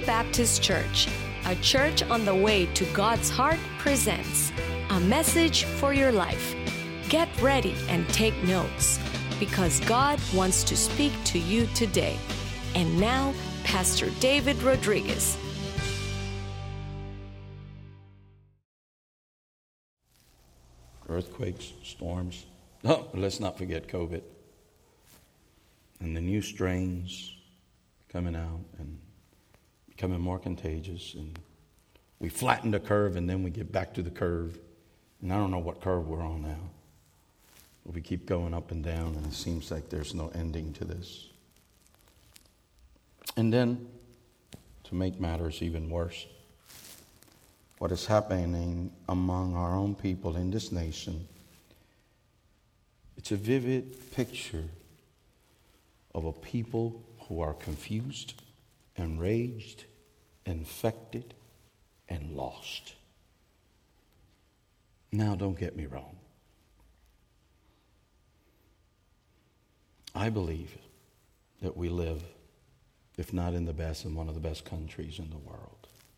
Baptist Church, a church on the way to God's heart, presents a message for your life. Get ready and take notes, because God wants to speak to you today. And now, Pastor David Rodriguez. Earthquakes, storms. Oh, let's not forget COVID. And the new strains coming out and becoming more contagious. And we flatten the curve and then we get back to the curve. And I don't know what curve we're on now. But we keep going up and down and it seems like there's no ending to this. And then, to make matters even worse, what is happening among our own people in this nation, it's a vivid picture of a people who are confused, enraged, infected, and lost. Now, don't get me wrong. I believe that we live, if not in the best, in one of the best countries in the world.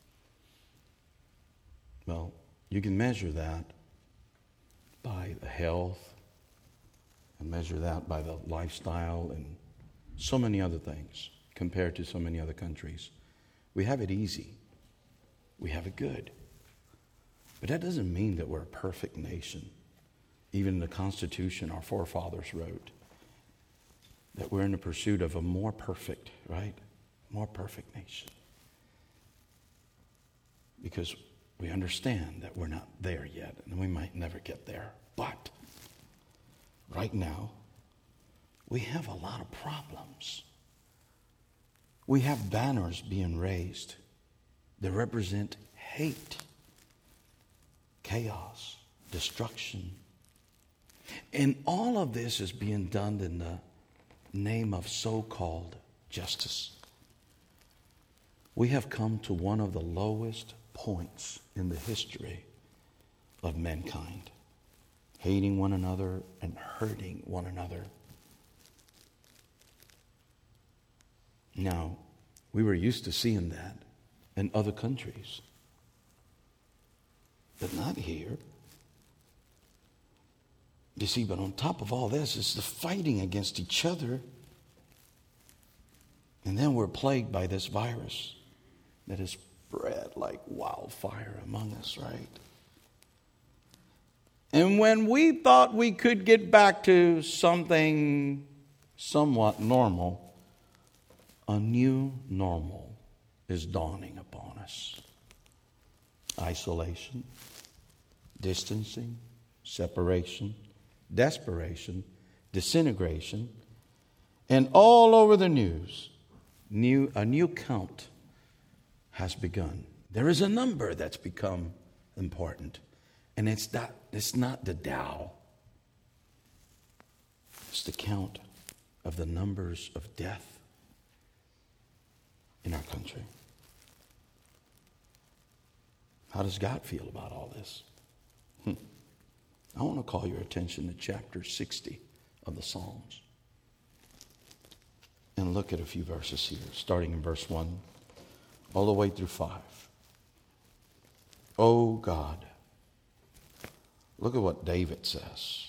Well, you can measure that by the health and measure that by the lifestyle and so many other things compared to so many other countries. We have it easy. We have it good. But that doesn't mean that we're a perfect nation. Even in the Constitution our forefathers wrote that we're in the pursuit of a more perfect, right? More perfect nation. Because we understand that we're not there yet, and we might never get there. But right now, we have a lot of problems. We have banners being raised that represent hate, chaos, destruction. And all of this is being done in the name of so-called justice. We have come to one of the lowest points in the history of mankind, hating one another and hurting one another. Now, we were used to seeing that in other countries, but not here. You see, but on top of all this is the fighting against each other, and then we're plagued by this virus that is spread like wildfire among us, right? And when we thought we could get back to something somewhat normal, a new normal is dawning upon us. Isolation, distancing, separation, desperation, disintegration, and all over the news, a new count has begun. There is a number that's become important, and it's not the Dow. It's the count of the numbers of death in our country. How does God feel about all this? I want to call your attention to chapter 60 of the Psalms and look at a few verses here, starting in verse 1 all the way through 5. Oh God, look at what David says.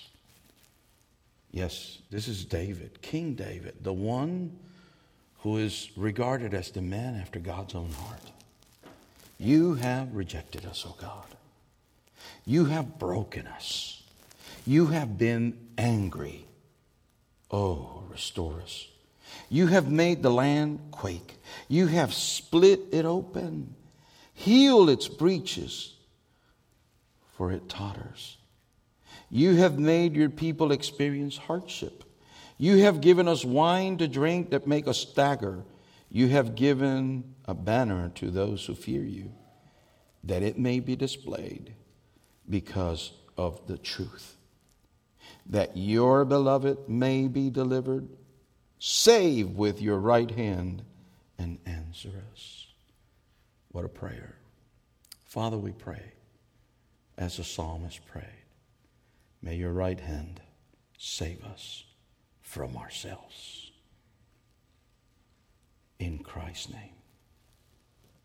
Yes, this is David, King David, the one who is regarded as the man after God's own heart. You have rejected us, O God. You have broken us. You have been angry. Oh, restore us. You have made the land quake. You have split it open. Heal its breaches, for it totters. You have made your people experience hardship. You have given us wine to drink that make us stagger. You have given a banner to those who fear you, that it may be displayed because of the truth, that your beloved may be delivered. Save with your right hand and answer us. What a prayer. Father, we pray as the psalmist prayed. May your right hand save us from ourselves. In Christ's name,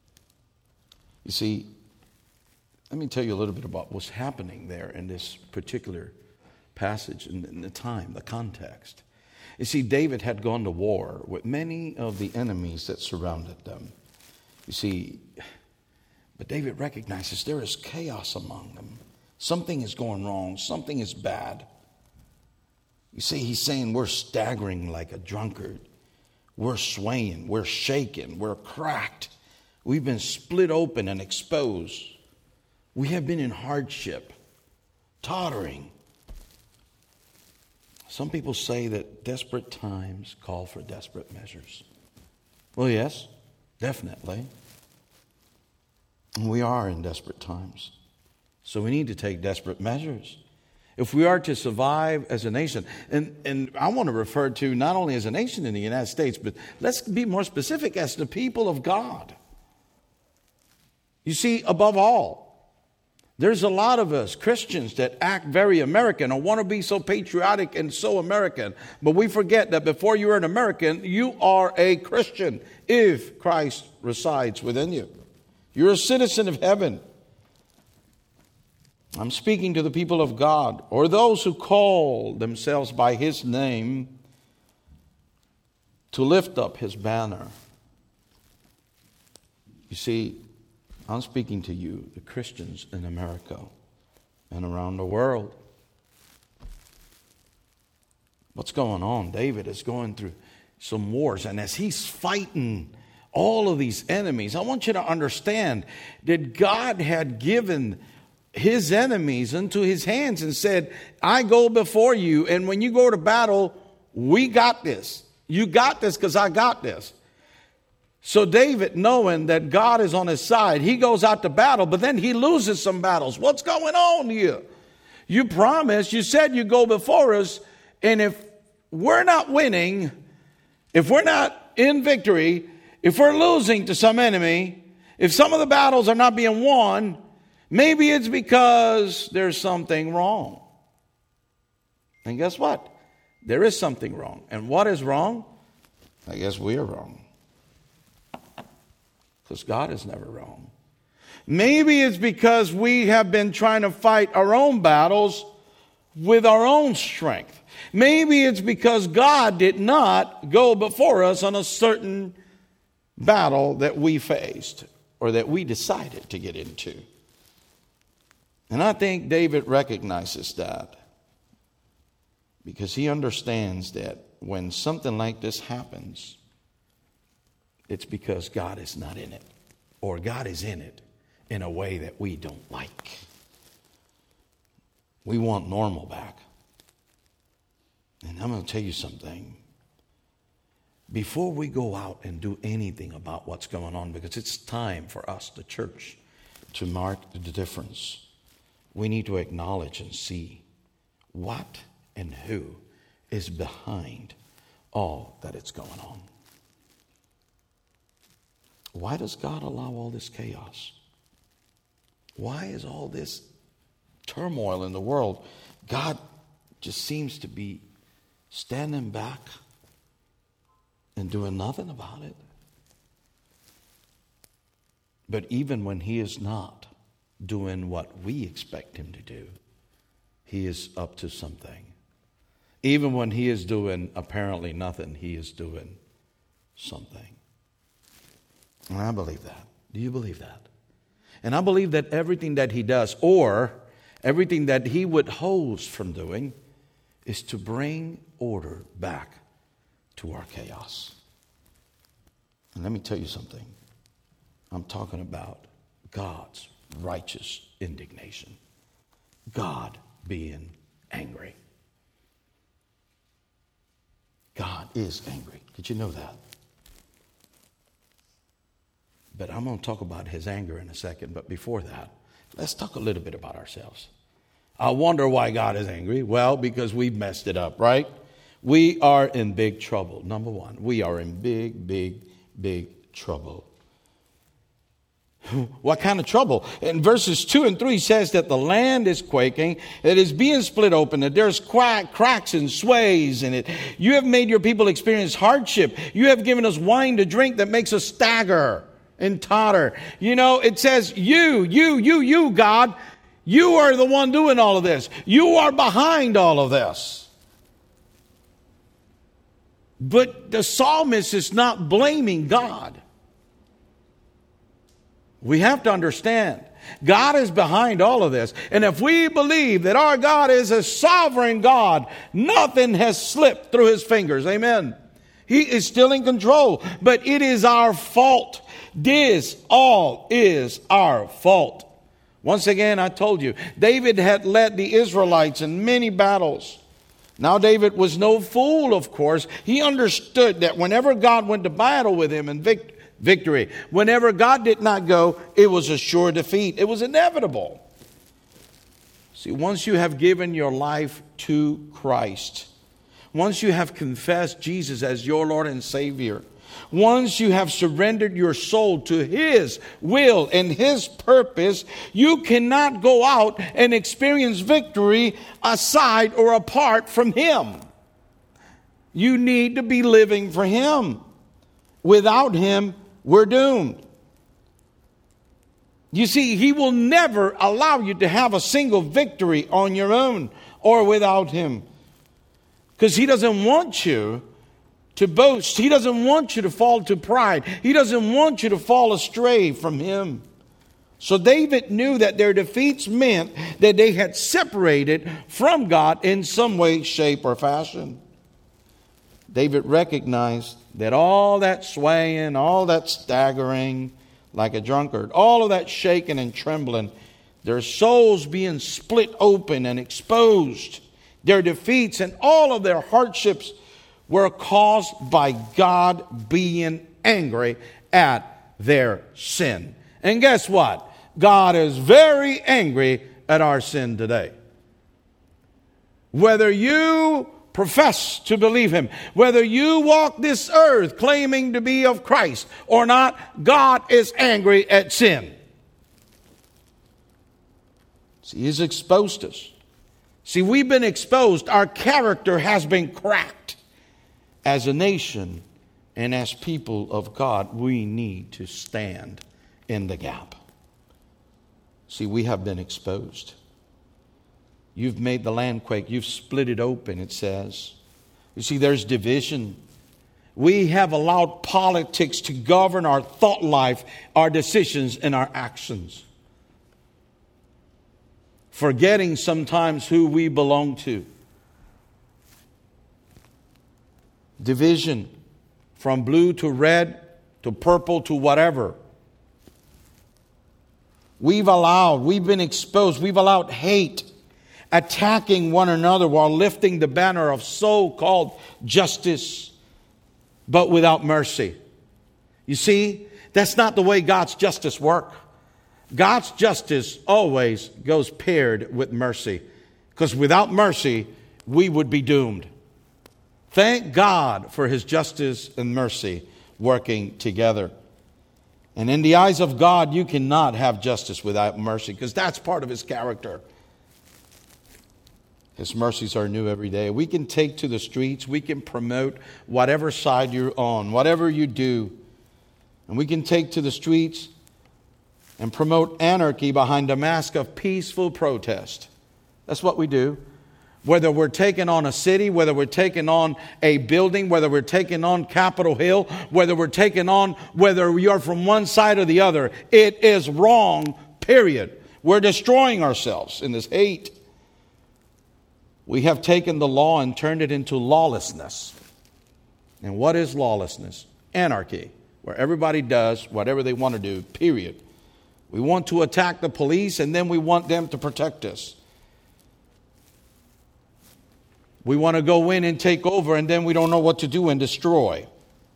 You see, let me tell you a little bit about what's happening there in this particular passage, in the time, the context. You see, David had gone to war with many of the enemies that surrounded them. You see, but David recognizes there is chaos among them. Something is going wrong. Something is bad. You see, he's saying we're staggering like a drunkard. We're swaying. We're shaking. We're cracked. We've been split open and exposed. We have been in hardship, tottering. Some people say that desperate times call for desperate measures. Well, yes, definitely. We are in desperate times. So we need to take desperate measures if we are to survive as a nation. And I want to refer to not only as a nation in the United States, but let's be more specific as the people of God. You see, above all, there's a lot of us Christians that act very American or want to be so patriotic and so American. But we forget that before you're an American, you are a Christian if Christ resides within you. You're a citizen of heaven. I'm speaking to the people of God, or those who call themselves by His name, to lift up His banner. You see, I'm speaking to you, the Christians in America and around the world. What's going on? David is going through some wars, and as he's fighting all of these enemies, I want you to understand that God had given his enemies into his hands and said, I go before you, and when you go to battle, we got this. You got this because I got this. So David, knowing that God is on his side, he goes out to battle, but then he loses some battles. What's going on here? You promised, you said you go before us, and if we're not winning, if we're not in victory, if we're losing to some enemy, if some of the battles are not being won, maybe it's because there's something wrong. And guess what? There is something wrong. And what is wrong? I guess we are wrong. Because God is never wrong. Maybe it's because we have been trying to fight our own battles with our own strength. Maybe it's because God did not go before us on a certain battle that we faced or that we decided to get into. And I think David recognizes that because he understands that when something like this happens, it's because God is not in it, or God is in it in a way that we don't like. We want normal back. And I'm going to tell you something. Before we go out and do anything about what's going on, because it's time for us, the church, to mark the difference, we need to acknowledge and see what and who is behind all that is going on. Why does God allow all this chaos? Why is all this turmoil in the world? God just seems to be standing back and doing nothing about it. But even when he is not doing what we expect him to do, he is up to something. Even when he is doing apparently nothing, he is doing something. And I believe that. Do you believe that? And I believe that everything that he does, or everything that he withholds from doing, is to bring order back to our chaos. And let me tell you something. I'm talking about God's righteous indignation. God being angry. God is angry. Did you know that? But I'm going to talk about his anger in a second. But before that, let's talk a little bit about ourselves. I wonder why God is angry. Well, because we've messed it up, right? We are in big trouble. Number one, we are in big trouble. What kind of trouble? In verses 2 and 3 says that the land is quaking, it is being split open, that there's cracks and sways in it. You have made your people experience hardship. You have given us wine to drink that makes us stagger. and totter. You know, it says, you, God, you are the one doing all of this. You are behind all of this. But the psalmist is not blaming God. We have to understand, God is behind all of this. And if we believe that our God is a sovereign God, nothing has slipped through his fingers. Amen. He is still in control, but it is our fault. This all is our fault. Once again, I told you, David had led the Israelites in many battles. Now, David was no fool, of course. He understood that whenever God went to battle with him in victory, whenever God did not go, it was a sure defeat. It was inevitable. See, once you have given your life to Christ, once you have confessed Jesus as your Lord and Savior, once you have surrendered your soul to His will and His purpose, you cannot go out and experience victory aside or apart from Him. You need to be living for Him. Without Him, we're doomed. You see, He will never allow you to have a single victory on your own or without Him. Because He doesn't want you to boast. He doesn't want you to fall to pride. He doesn't want you to fall astray from Him. So David knew that their defeats meant that they had separated from God in some way, shape, or fashion. David recognized that all that swaying, all that staggering like a drunkard, all of that shaking and trembling, their souls being split open and exposed, their defeats and all of their hardships were caused by God being angry at their sin. And guess what? God is very angry at our sin today. Whether you profess to believe Him, whether you walk this earth claiming to be of Christ or not, God is angry at sin. See, He's exposed us. See, we've been exposed. Our character has been cracked. As a nation and as people of God, we need to stand in the gap. See, we have been exposed. You've made the land quake. You've split it open, it says. You see, there's division. We have allowed politics to govern our thought life, our decisions, and our actions. Forgetting sometimes who we belong to. Division from blue to red to purple to whatever. We've been exposed, we've allowed hate, attacking one another while lifting the banner of so-called justice, but without mercy. You see, that's not the way God's justice works. God's justice always goes paired with mercy, because without mercy, we would be doomed. Thank God for His justice and mercy working together. And in the eyes of God, you cannot have justice without mercy, because that's part of His character. His mercies are new every day. We can take to the streets, we can promote whatever side you're on, whatever you do. And we can take to the streets and promote anarchy behind a mask of peaceful protest. That's what we do. Whether we're taking on a city, whether we're taking on a building, whether we're taking on Capitol Hill, whether you're from one side or the other, it is wrong, period. We're destroying ourselves in this hate. We have taken the law and turned it into lawlessness. And what is lawlessness? Anarchy, where everybody does whatever they want to do, period. We want to attack the police and then we want them to protect us. We want to go in and take over, and then we don't know what to do and destroy.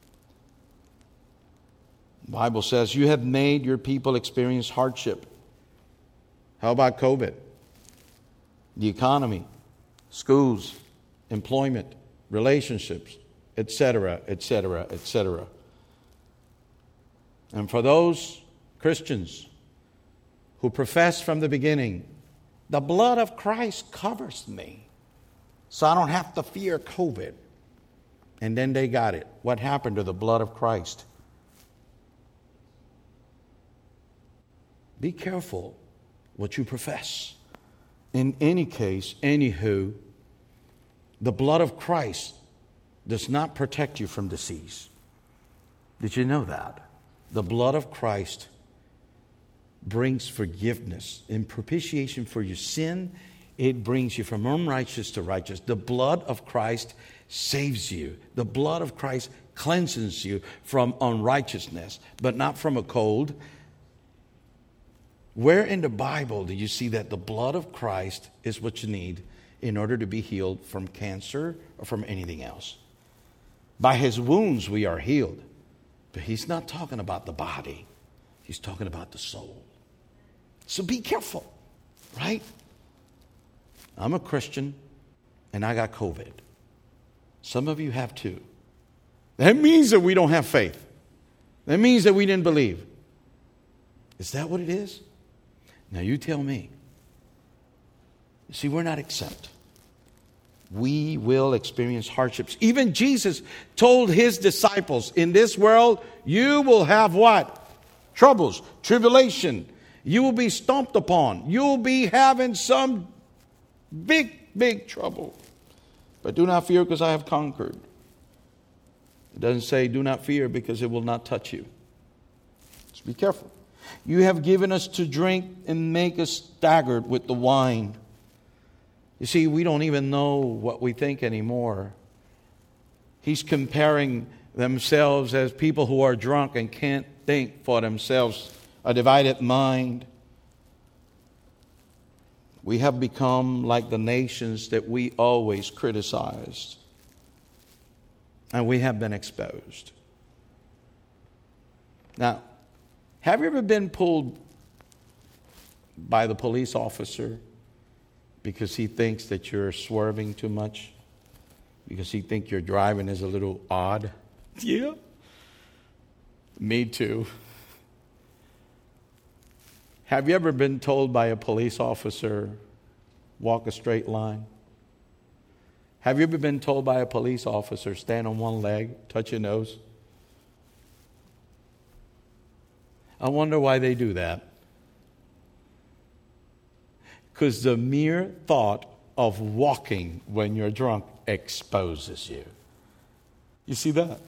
The Bible says you have made your people experience hardship. How about COVID? The economy, schools, employment, relationships, etc., etc., etc. And for those Christians who profess from the beginning, the blood of Christ covers me, so I don't have to fear COVID. And then they got it. What happened to the blood of Christ? be careful what you profess. In any case, anywho, the blood of Christ does not protect you from disease. Did you know that? The blood of Christ brings forgiveness and propitiation for your sin. It brings you from unrighteous to righteous. The blood of Christ saves you. The blood of Christ cleanses you from unrighteousness, but not from a cold. Where in the Bible do you see that the blood of Christ is what you need in order to be healed from cancer or from anything else? By His wounds we are healed. But He's not talking about the body. He's talking about the soul. So be careful, right? I'm a Christian and I got COVID. Some of you have too. That means that we don't have faith. That means that we didn't believe. Is that what it is? Now you tell me. You see, we're not exempt. We will experience hardships. Even Jesus told His disciples, in this world, you will have what? Troubles, tribulation. You will be stomped upon. You'll be having some big trouble. But do not fear, because I have conquered. It doesn't say do not fear because it will not touch you. Just be careful. You have given us to drink and make us staggered with the wine. You see, we don't even know what we think anymore. He's comparing themselves as people who are drunk and can't think for themselves, a divided mind. We have become like the nations that we always criticized. And we have been exposed. Now, have you ever been pulled by the police officer because he thinks that you're swerving too much? Because he thinks your driving is a little odd? Yeah. Me too. Have you ever been told by a police officer, walk a straight line? Have you ever been told by a police officer, stand on one leg, touch your nose? I wonder why they do that. Because the mere thought of walking when you're drunk exposes you. You see that?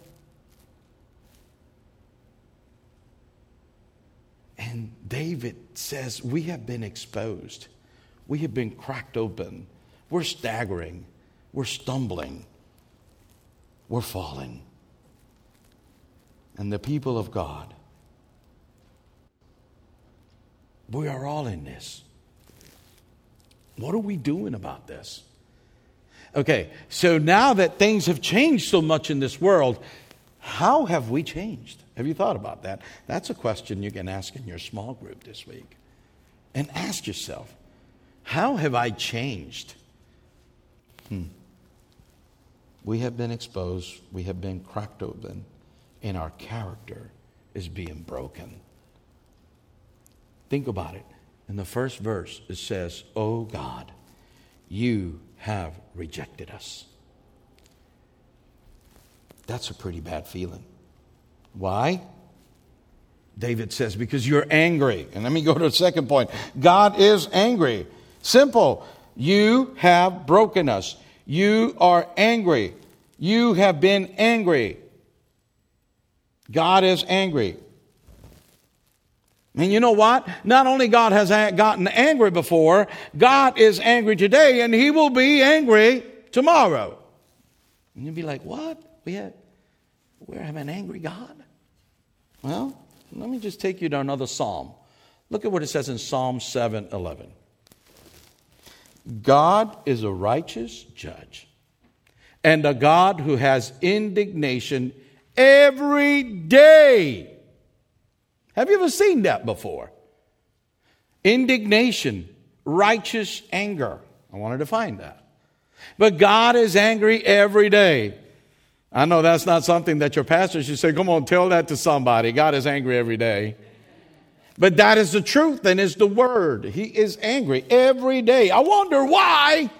And David says, we have been exposed. We have been cracked open. We're staggering. We're stumbling. We're falling. And the people of God, we are all in this. What are we doing about this? Okay, so now that things have changed so much in this world, how have we changed? Have you thought about that? That's a question you can ask in your small group this week. And ask yourself, how have I changed? We have been exposed, we have been cracked open, and our character is being broken. Think about it. In the first verse, it says, "Oh God, you have rejected us." That's a pretty bad feeling. Why? David says, because you're angry. And let me go to the second point. God is angry. Simple. You have broken us. You are angry. You have been angry. God is angry. And you know what? Not only God has gotten angry before, God is angry today, and He will be angry tomorrow. And you'll be like, what? We're having an angry God? Well, let me just take you to another psalm. Look at what it says in Psalm 7:11. God is a righteous judge and a God who has indignation every day. Have you ever seen that before? Indignation, righteous anger. I wanted to find that. But God is angry every day. I know that's not something that your pastor should say, come on, tell that to somebody. God is angry every day. But that is the truth and is the word. He is angry every day. I wonder why.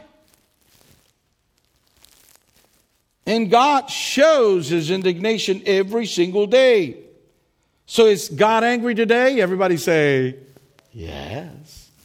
And God shows His indignation every single day. So is God angry today? Everybody say, Yes.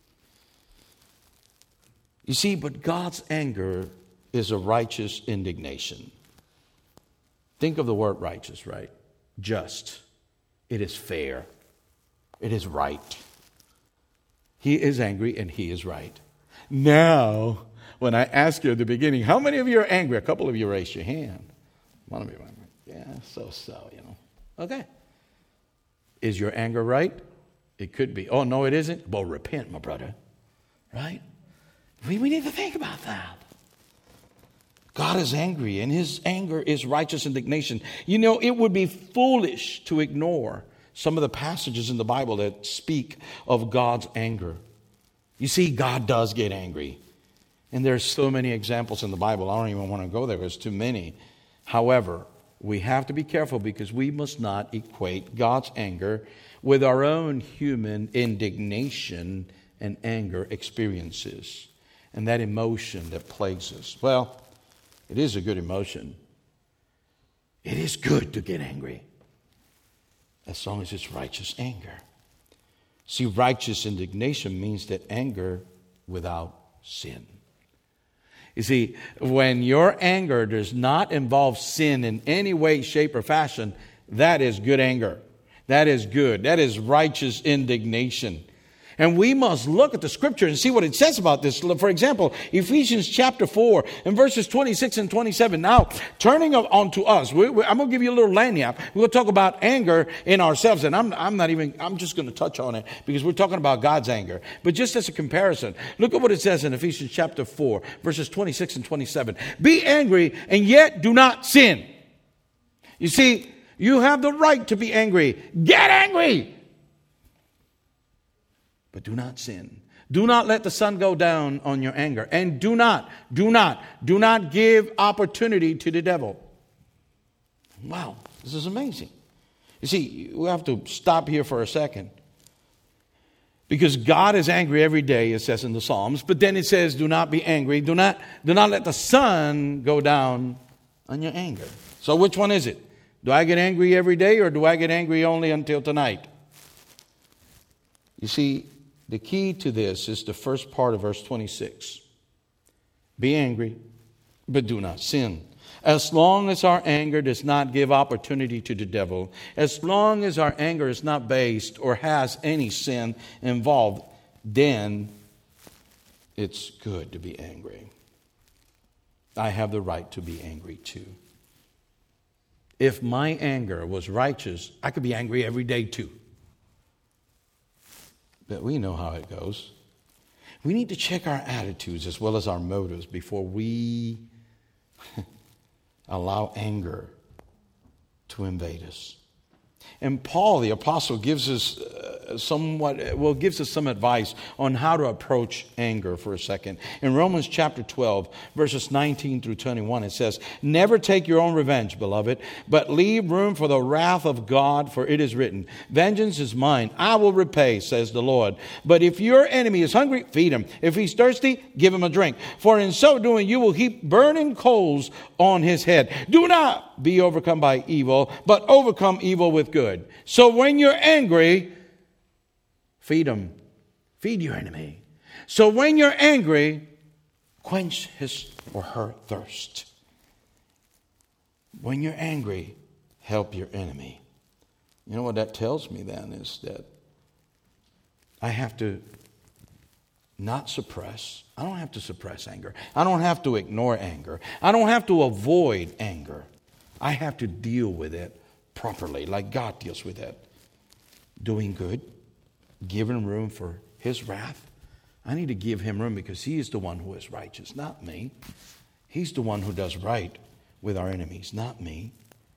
You see, but God's anger is a righteous indignation. Think of the word righteous, right? Just. It is fair. It is right. He is angry and he is right. Now, when I ask you at the beginning, how many of you are angry? A couple of you raised your hand. One of you went, yeah, so, Okay. Is your anger right? It could be. Oh, no, it isn't? Well, repent, my brother. Right? We need to think about that. God is angry, and his anger is righteous indignation. You know, it would be foolish to ignore some of the passages in the Bible that speak of God's anger. You see, God does get angry. And there's so many examples in the Bible. I don't even want to go there. There's too many. However, we have to be careful because we must not equate God's anger with our own human indignation and anger experiences and that emotion that plagues us. Well, it is a good emotion. It is good to get angry as long as it's righteous anger. See, righteous indignation means that anger without sin. You see, when your anger does not involve sin in any way, shape, or fashion, that is good anger. That is good. That is righteous indignation. And we must look at the scripture and see what it says about this. For example, Ephesians chapter 4 and verses 26 and 27. Now, turning on to us, I'm going to give you a little lagniappe. We're going to talk about anger in ourselves. And I'm just going to touch on it because we're talking about God's anger. But just as a comparison, look at what it says in Ephesians chapter 4, verses 26 and 27. Be angry and yet do not sin. You see, you have the right to be angry. Get angry! But do not sin. Do not let the sun go down on your anger. And do not give opportunity to the devil. Wow, this is amazing. You see, we have to stop here for a second. Because God is angry every day, it says in the Psalms. But then it says, do not be angry. Do not let the sun go down on your anger. So which one is it? Do I get angry every day or do I get angry only until tonight? You see, the key to this is the first part of verse 26. Be angry, but do not sin. As long as our anger does not give opportunity to the devil, as long as our anger is not based or has any sin involved, then it's good to be angry. I have the right to be angry too. If my anger was righteous, I could be angry every day too. But we know how it goes. We need to check our attitudes as well as our motives before we allow anger to invade us. And Paul, the apostle, gives us some advice on how to approach anger for a second. In Romans chapter 12, verses 19 through 21, it says, never take your own revenge, beloved, but leave room for the wrath of God, for it is written, vengeance is mine, I will repay, says the Lord. But if your enemy is hungry, feed him. If he's thirsty, give him a drink. For in so doing, you will heap burning coals on his head. Do not be overcome by evil, but overcome evil with good. So when you're angry, feed him. Feed your enemy. So when you're angry, quench his or her thirst. When you're angry, help your enemy. You know what that tells me then is that I have to not suppress. I don't have to suppress anger. I don't have to ignore anger. I don't have to avoid anger. I have to deal with it properly, like God deals with it. Doing good, giving room for his wrath. I need to give him room because he is the one who is righteous, not me. He's the one who does right with our enemies, not me.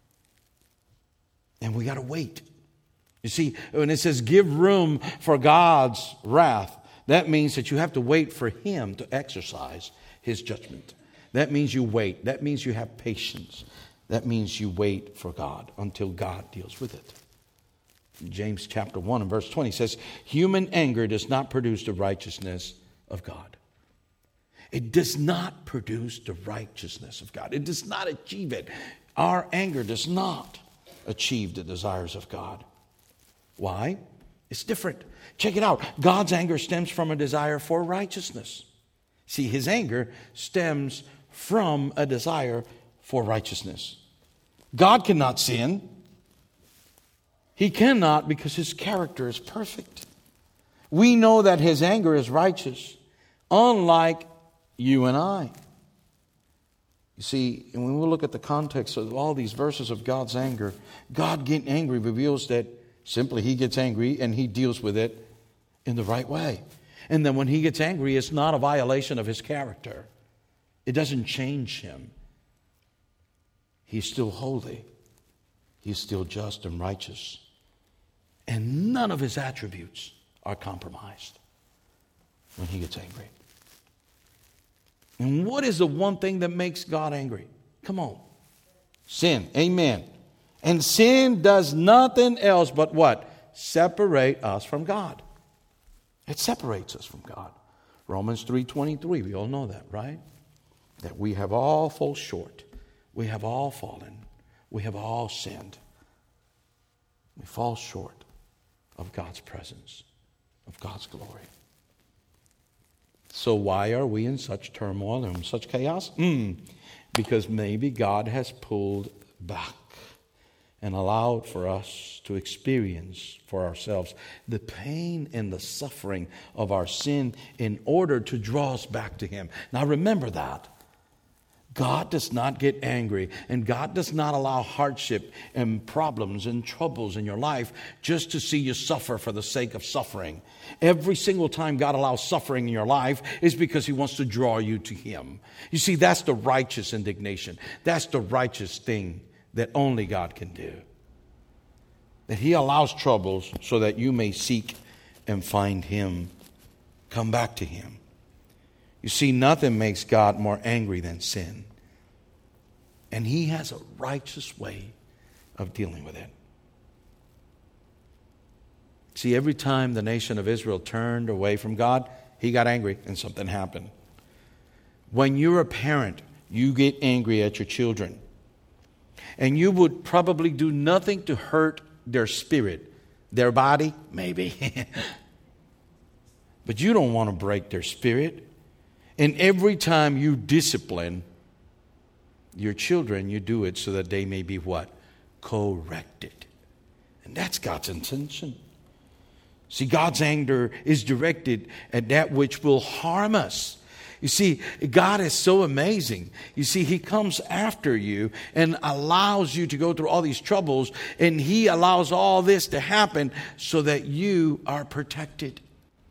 And we got to wait. You see, when it says give room for God's wrath, that means that you have to wait for him to exercise his judgment. That means you wait. That means you have patience. That means you wait for God until God deals with it. James chapter 1 and verse 20 says, human anger does not produce the righteousness of God. It does not produce the righteousness of God. It does not achieve it. Our anger does not achieve the desires of God. Why? It's different. Check it out. God's anger stems from a desire for righteousness. See, his anger stems from a desire for righteousness. God cannot sin. He cannot because his character is perfect. We know that his anger is righteous, unlike you and I. You see, when we look at the context of all these verses of God's anger, God getting angry reveals that simply he gets angry and he deals with it in the right way. And then when he gets angry, it's not a violation of his character. It doesn't change him. He's still holy. He's still just and righteous. And none of his attributes are compromised when he gets angry. And what is the one thing that makes God angry? Come on. Sin. Amen. And sin does nothing else but what? Separate us from God. It separates us from God. Romans 3:23, we all know that, right? That we have all fallen short. We have all fallen. We have all sinned. We fall short of God's presence, of God's glory. So why are we in such turmoil and such chaos? Because maybe God has pulled back and allowed for us to experience for ourselves the pain and the suffering of our sin in order to draw us back to him. Now remember that. God does not get angry, and God does not allow hardship and problems and troubles in your life just to see you suffer for the sake of suffering. Every single time God allows suffering in your life is because he wants to draw you to him. You see, that's the righteous indignation. That's the righteous thing that only God can do. That he allows troubles so that you may seek and find him. Come back to him. You see, nothing makes God more angry than sin. And he has a righteous way of dealing with it. See, every time the nation of Israel turned away from God, he got angry and something happened. When you're a parent, you get angry at your children. And you would probably do nothing to hurt their spirit. Their body, maybe. But you don't want to break their spirit. And every time you discipline your children, you do it so that they may be what? Corrected. And that's God's intention. See, God's anger is directed at that which will harm us. You see, God is so amazing. You see, he comes after you and allows you to go through all these troubles, and he allows all this to happen so that you are protected.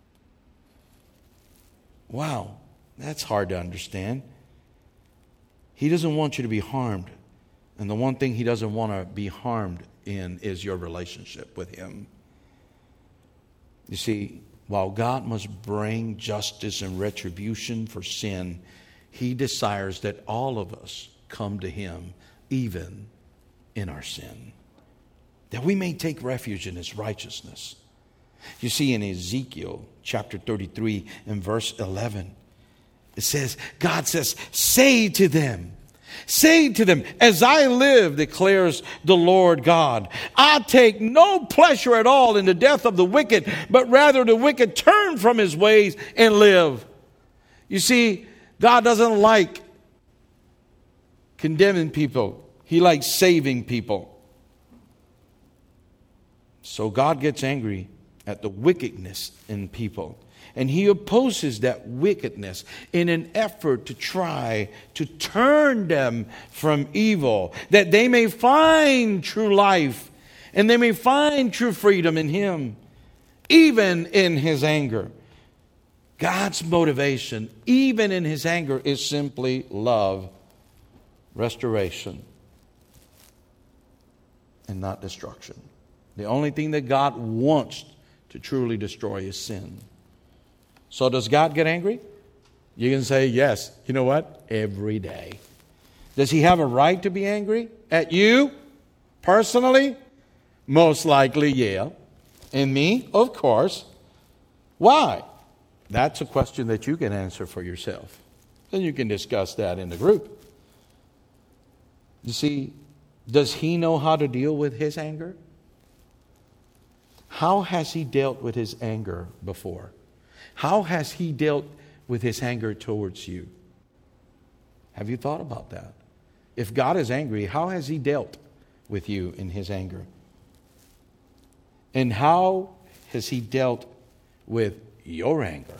Wow. That's hard to understand. He doesn't want you to be harmed. And the one thing he doesn't want to be harmed in is your relationship with him. You see, while God must bring justice and retribution for sin, he desires that all of us come to him, even in our sin, that we may take refuge in his righteousness. You see, in Ezekiel chapter 33 and verse 11, it says, God says, say to them, as I live, declares the Lord God, I take no pleasure at all in the death of the wicked, but rather the wicked turn from his ways and live. You see, God doesn't like condemning people. He likes saving people. So God gets angry at the wickedness in people. And he opposes that wickedness in an effort to try to turn them from evil, that they may find true life and they may find true freedom in him, even in his anger. God's motivation, even in his anger, is simply love, restoration, and not destruction. The only thing that God wants to truly destroy is sin. So does God get angry? You can say yes. You know what? Every day. Does he have a right to be angry at you personally? Most likely, yeah. And me? Of course. Why? That's a question that you can answer for yourself. Then you can discuss that in the group. You see, does he know how to deal with his anger? how has He dealt with His anger before? How has He dealt with His anger towards you? Have you thought about that? If God is angry, how has He dealt with you in His anger? And how has He dealt with your anger?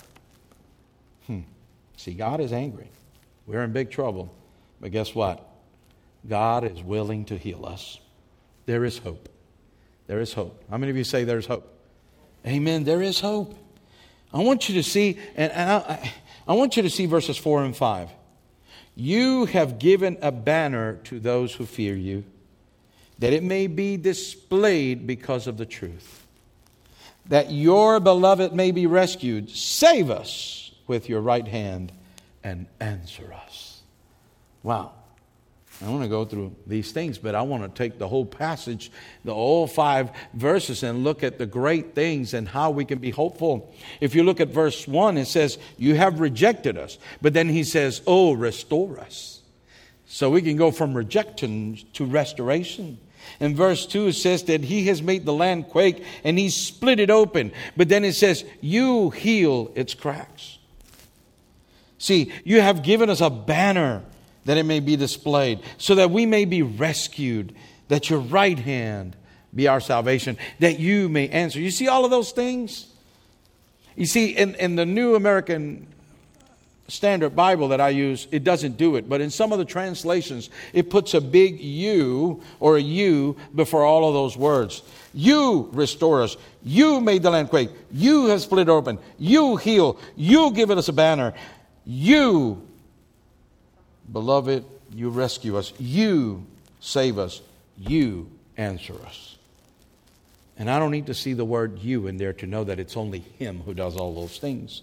See, God is angry. We're in big trouble. But guess what? God is willing to heal us. There is hope. There is hope. How many of you say there's hope? Amen. There is hope. I want you to see, and I want you to see verses 4 and 5. You have given a banner to those who fear you, that it may be displayed because of the truth, that your beloved may be rescued. Save us with your right hand and answer us. Wow. I want to go through these things, but I want to take the whole passage, the whole 5 verses, and look at the great things and how we can be hopeful. If you look at verse 1, it says, you have rejected us. But then he says, oh, restore us. So we can go from rejection to restoration. In verse 2, it says that He has made the land quake and He split it open. But then it says, you heal its cracks. See, you have given us a banner that it may be displayed, so that we may be rescued, that your right hand be our salvation, that you may answer. You see all of those things? You see, in the New American Standard Bible that I use, it doesn't do it. But in some of the translations, it puts a big you or a you before all of those words. You restore us. You made the land quake. You have split it open. You heal. You give us a banner. You, beloved, you rescue us. You save us. You answer us. And I don't need to see the word you in there to know that it's only Him who does all those things.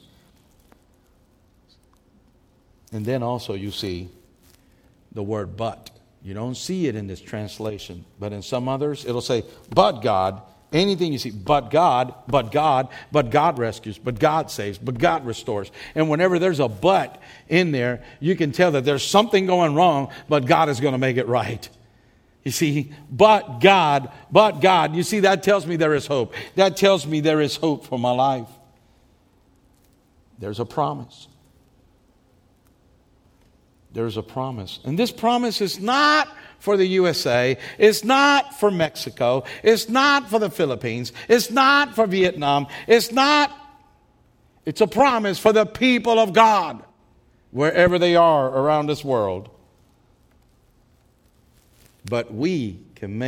And then also you see the word but. You don't see it in this translation. But in some others, it'll say, but God. Anything you see, but God, but God, but God rescues, but God saves, but God restores. And whenever there's a but in there, you can tell that there's something going wrong, but God is going to make it right. You see, but God, but God. You see, that tells me there is hope. That tells me there is hope for my life. There's a promise. There's a promise. And this promise is not for the USA. It's not for Mexico. It's not for the Philippines. It's not for Vietnam. It's a promise for the people of God, wherever they are around this world. But we can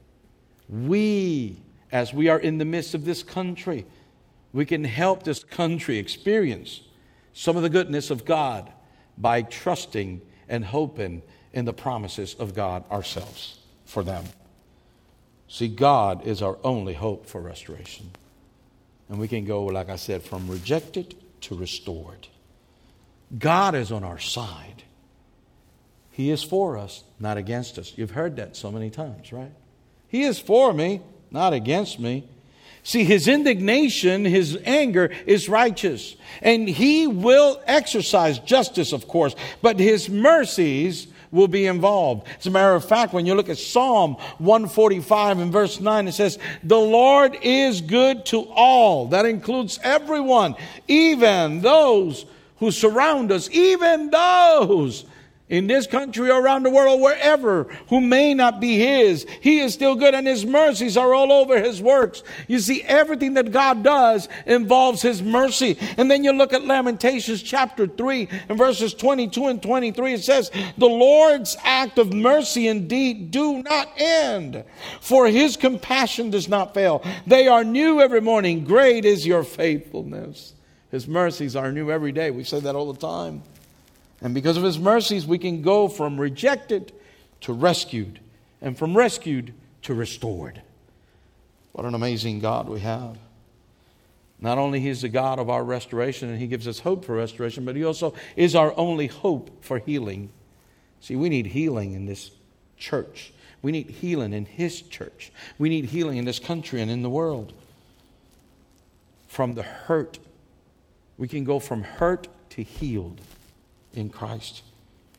as we are in the midst of this country, we can help this country experience some of the goodness of God by trusting and hoping in the promises of God ourselves for them. See, God is our only hope for restoration. And we can go, like I said, from rejected to restored. God is on our side. He is for us, not against us. You've heard that so many times, right? He is for me, not against me. See, His indignation, His anger is righteous. And He will exercise justice, of course. But His mercies will be involved. As a matter of fact, when you look at Psalm 145 and verse 9, it says, the Lord is good to all. That includes everyone, even those who surround us, even those in this country or around the world, wherever, who may not be His. He is still good, and His mercies are all over His works. You see, everything that God does involves His mercy. And then you look at Lamentations chapter 3 and verses 22 and 23. It says, the Lord's act of mercy indeed do not end, for His compassion does not fail. They are new every morning. Great is your faithfulness. His mercies are new every day. We say that all the time. And because of His mercies, we can go from rejected to rescued, and from rescued to restored. What an amazing God we have. Not only He is the God of our restoration, and He gives us hope for restoration, but He also is our only hope for healing. See, we need healing in this church. We need healing in His church. We need healing in this country and in the world. From the hurt, we can go from hurt to healed in Christ.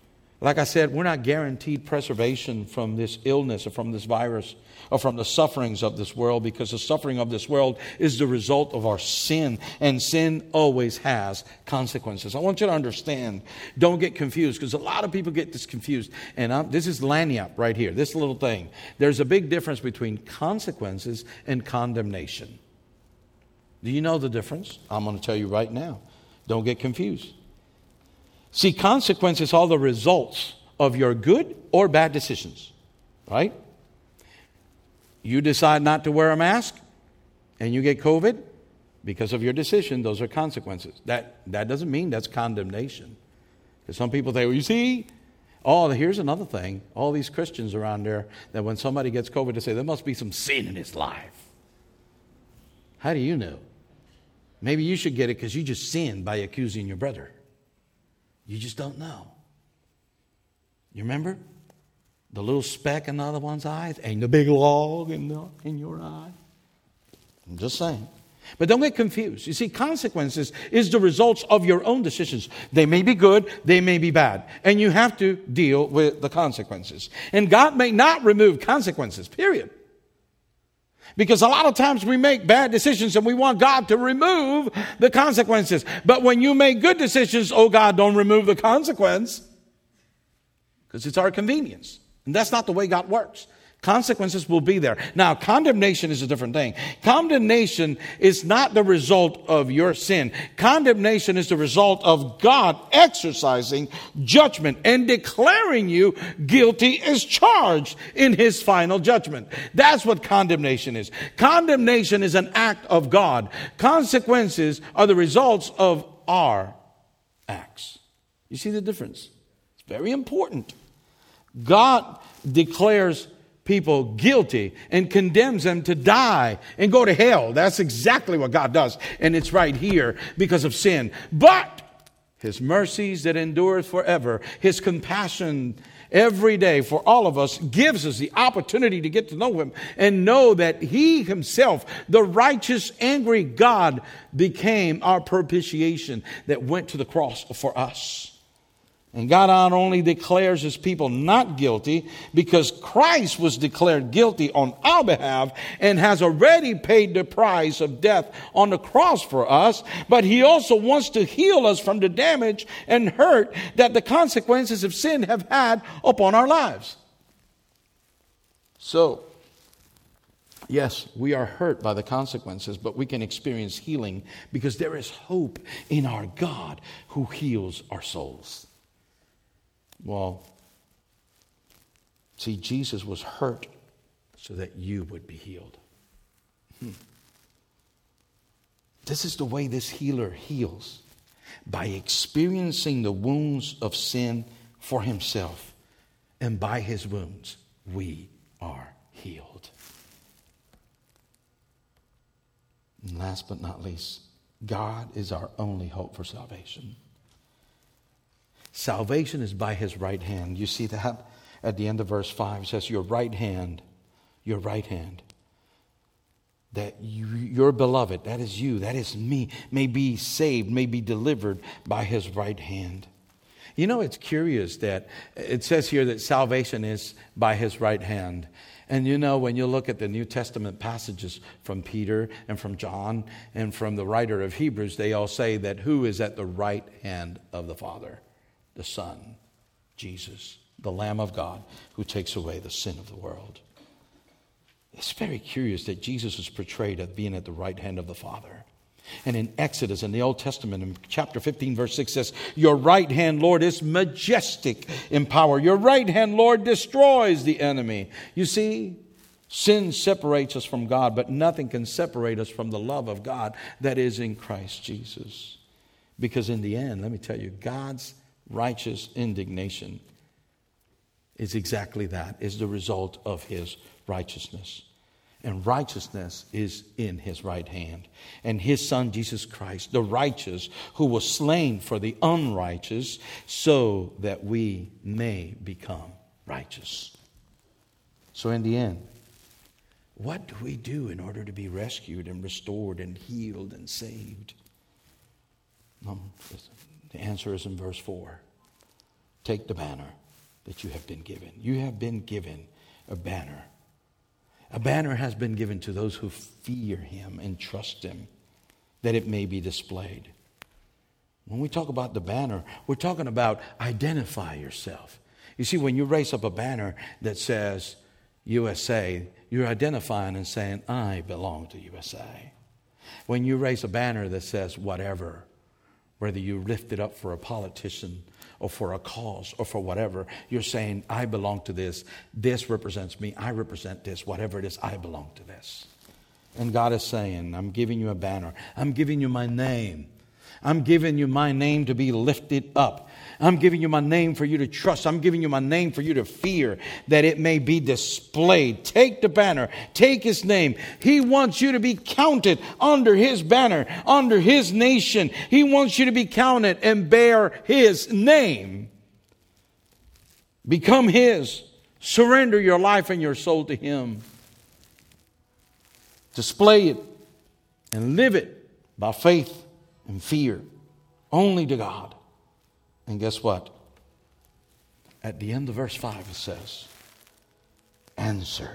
Like I said, we're not guaranteed preservation from this illness or from this virus or from the sufferings of this world, because the suffering of this world is the result of our sin, and sin always has consequences. I want you to understand, don't get confused, because a lot of people get this confused. And this is lagniappe right here, this little thing. There's a big difference between consequences and condemnation. Do you know the difference? I'm going to tell you right now. Don't get confused. See, consequences are the results of your good or bad decisions, right? You decide not to wear a mask and you get COVID because of your decision. Those are consequences. That doesn't mean that's condemnation. Because some people say, well, you see, here's another thing. All these Christians around there, that when somebody gets COVID, they say there must be some sin in his life. How do you know? Maybe you should get it because you just sinned by accusing your brother. You just don't know. You remember? The little speck in the other one's eye ain't the big log in your eye. I'm just saying. But don't get confused. You see, consequences is the results of your own decisions. They may be good, they may be bad. And you have to deal with the consequences. And God may not remove consequences, period. Because a lot of times we make bad decisions and we want God to remove the consequences. But when you make good decisions, oh God, don't remove the consequence. Because it's our convenience. And that's not the way God works. Consequences will be there. Now, condemnation is a different thing. Condemnation is not the result of your sin. Condemnation is the result of God exercising judgment and declaring you guilty as charged in His final judgment. That's what condemnation is. Condemnation is an act of God. Consequences are the results of our acts. You see the difference? It's very important. God declares people guilty and condemns them to die and go to hell. That's exactly what God does. And it's right here because of sin. But His mercies that endureth forever, His compassion every day for all of us gives us the opportunity to get to know Him and know that He Himself, the righteous, angry God, became our propitiation that went to the cross for us. And God not only declares His people not guilty because Christ was declared guilty on our behalf and has already paid the price of death on the cross for us, but He also wants to heal us from the damage and hurt that the consequences of sin have had upon our lives. So, yes, we are hurt by the consequences, but we can experience healing because there is hope in our God who heals our souls. Well, see, Jesus was hurt so that you would be healed. This is the way this healer heals, by experiencing the wounds of sin for Himself. And by His wounds, we are healed. And last but not least, God is our only hope for salvation. Salvation is by His right hand. You see that at the end of verse 5. It says, your right hand, that your beloved, that is you, that is me, may be saved, may be delivered by His right hand. You know, it's curious that it says here that salvation is by His right hand. And you know, when you look at the New Testament passages from Peter and from John and from the writer of Hebrews, they all say that who is at the right hand of the Father? The Son, Jesus, the Lamb of God, who takes away the sin of the world. It's very curious that Jesus is portrayed as being at the right hand of the Father. And in Exodus, in the Old Testament, in chapter 15, verse 6 says, your right hand, Lord, is majestic in power. Your right hand, Lord, destroys the enemy. You see, sin separates us from God, but nothing can separate us from the love of God that is in Christ Jesus. Because in the end, let me tell you, God's righteous indignation is exactly that, is the result of His righteousness. And righteousness is in His right hand. And His Son, Jesus Christ, the righteous, who was slain for the unrighteous, so that we may become righteous. So in the end, what do we do in order to be rescued and restored and healed and saved? The answer is in verse 4. Take the banner. that you have been given. You have been given a banner. A banner has been given to those who fear Him and trust Him, that it may be displayed. When we talk about the banner, we're talking about identify yourself. You see, when you raise up a banner that says USA, you're identifying and saying, I belong to USA. When you raise a banner that says whatever, whether you lift it up for a politician or for a cause or for whatever, you're saying, I belong to this. This represents me. I represent this. Whatever it is, I belong to this. And God is saying, I'm giving you a banner. I'm giving you my name. I'm giving you my name to be lifted up. I'm giving you my name for you to trust. I'm giving you my name for you to fear, that it may be displayed. Take the banner. Take His name. He wants you to be counted under His banner, under His nation. He wants you to be counted and bear His name. Become His. Surrender your life and your soul to Him. Display it and live it by faith and fear only to God. And guess what? At the end of verse 5 it says, answer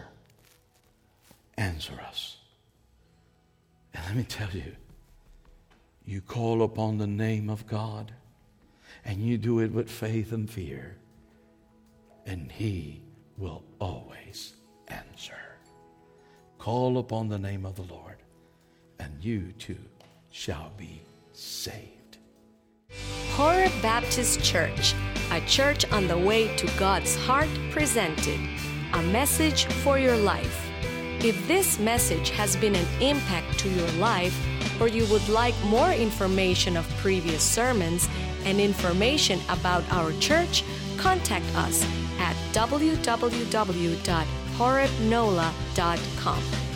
us. And let me tell you, you call upon the name of God and you do it with faith and fear, and He will always answer. Call upon the name of the Lord, and you too shall be saved. Horeb Baptist Church, a church on the way to God's heart, presented a message for your life. If this message has been an impact to your life, or you would like more information of previous sermons and information about our church, contact us at www.horebnola.com.